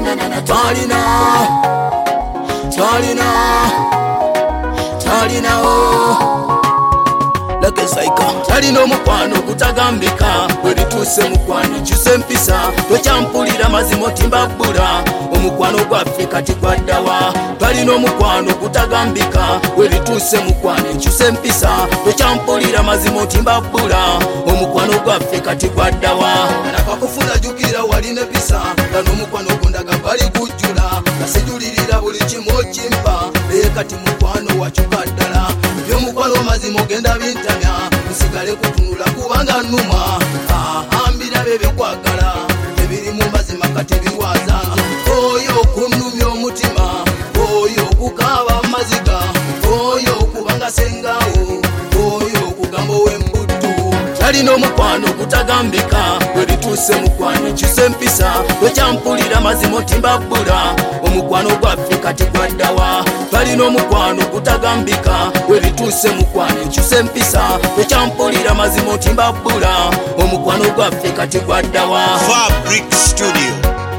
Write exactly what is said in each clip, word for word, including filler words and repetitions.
Talina, Talina, Talina, oh. Lake saika Talina mukwano kutagambika Welituse mukwano chuse mpisa Tochampulira mazimo timbabula Omukwano gwaffe kati gwaddawa Talina mukwano kutagambika Welituse mukwano chuse mpisa Tochampulira mazimo timbabula Omukwano gwaffe kati gwaddawa Nakakufuna jukira waline pisa Kano mukwano kundaga bali kujula Kasijulirira buli kimu kimpa Eye kati mukwano wachukaddala Byo mukwano mazimo genda bintamya Musigale kutunula kubanga numa Ahambira bebe kwagala Ebiri mu mazima kati biwaza Oyo kunumya omutima Oyo kukaba maziga Oyo kubanga sengawo Oyo kugamba wembutu Talina omukwano kutagambika Welituse mukwano chuse mpisa Tochampulira mazimo timbabula Omukwano gwaffe kati gwaddawa Talina omukwano kutagambika Welituse mukwano chuse mpisa Tochampulira mazimo timbabula Omukwano gwaffe kati gwaddawa Fabric Studio.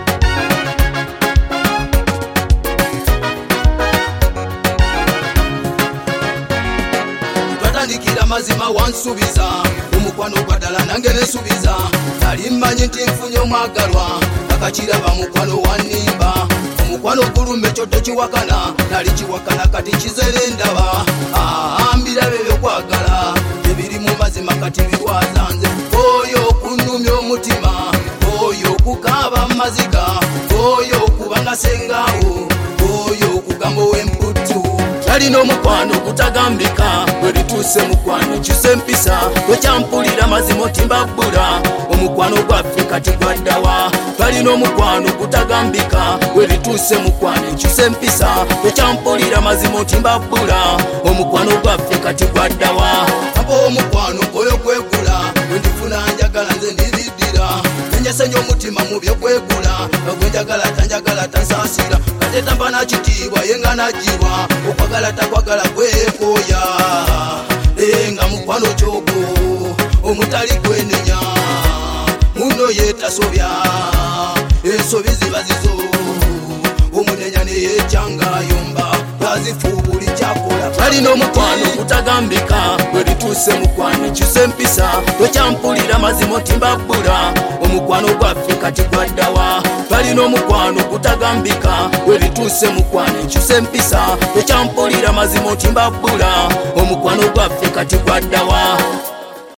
Twatandikira mazima wansubiza Omukwano gwadala nange nesubiza Talimmanyi nti nfunye omwagalwa Nakakiraba mukwano wanimba Omukwano gulume kyoto kiwakana Nali kiwakana kati kizere ndaba Ahambira bebe kwagala Ebiri mu mazima kati biwaza nze Oyo kunumya omutima Oyo kukaba maziga Oyo kubanga sengawo Oyo kugamba wembutu Talina omukwano kutagambika Welituse mukwano chuse mpisa Tochampulira mazimo timbabula Omukwano gwaffe kati gwaddawa Talina omukwano kutagambika Welituse mukwano chuse mpisa Tochampulira mazimo timbabula Omukwano gwaffe kati gwaddawa Abo omukwano koyo kwegula Wendifuna njagala nze ndiridira Nenyesenya omutima mu byokwegula Ogwenjagala tanjagala tansasira Kateta na kitiibwa yenga najibwa Okwagala takwagala kwekoya Lenga mukwano kyogo Omutali kwenenya Muno yetasobya Ensobi ziba zizo Omunenya neyechanga yomba Bazifubuli kyakola Talina omukwano kutagambika Welituse mukwano chuse mpisa Tochampulira mazimo timbabula Omukwano gwaffe kati gwaddawa Talina omukwano kutagambika Welituse mukwano chuse mpisa Tochampulira mazimo timbabula Omukwano gwaffe kati gwaddawa